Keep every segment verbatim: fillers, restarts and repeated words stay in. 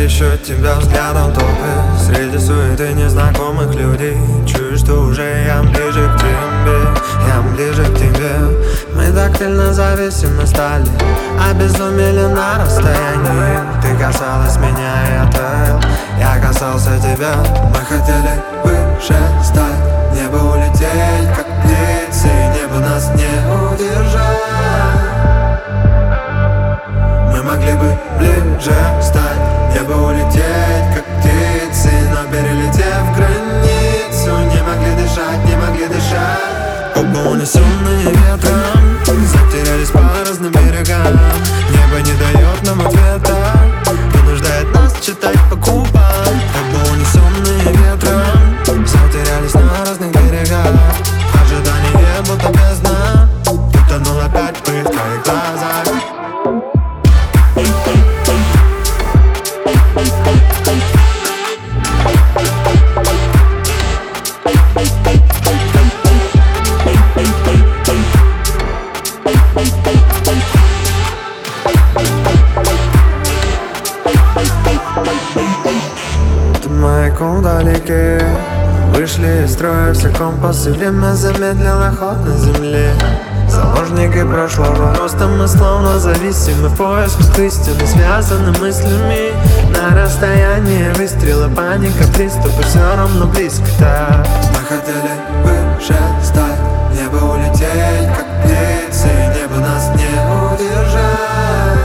ищу тебя взглядом толпы среди суеты незнакомых людей. Чую, что уже я ближе к тебе, я ближе к тебе. Мы тактильно зависимы стали, обезумели на расстоянии. Ты касалась меня, я таял, я касался тебя. Мы хотели выше стать, небо улететь, как птицы, небо нас не удержать. Мы могли бы ближе стать, небо улететь, как птицы, но перелетев границу, не могли дышать, не могли дышать. Оба унесенные ветром, затерялись по разным берегам. Небо не дает нам ответа, вынуждает нас читать по губам. Оба унесенные ветром, затерялись на разных берегах. Ожидание будто бездна, утонул опять в твоих глазах. Маяком вдалеке вышли из строя все компасы. Время замедлило ход на земле. Заложники прошлого, просто мы словно зависимы. В поисках истины, связаны мыслями. На расстоянии выстрела, паника, приступы, все равно близко так. Мы хотели выше стать, небо улететь, как птицы, небо нас не удержать.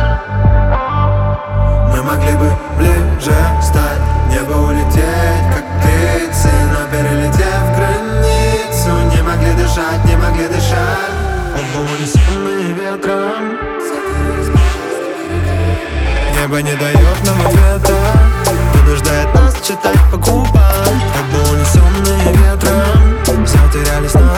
Мы могли бы ближе стать, небо улететь, как птицы, но перелетев границу, не могли дышать, не могли дышать. Оба унесенные ветром, небо не дает нам ответа, вынуждает нас читать по губам. Оба унесенные ветром, затерялись на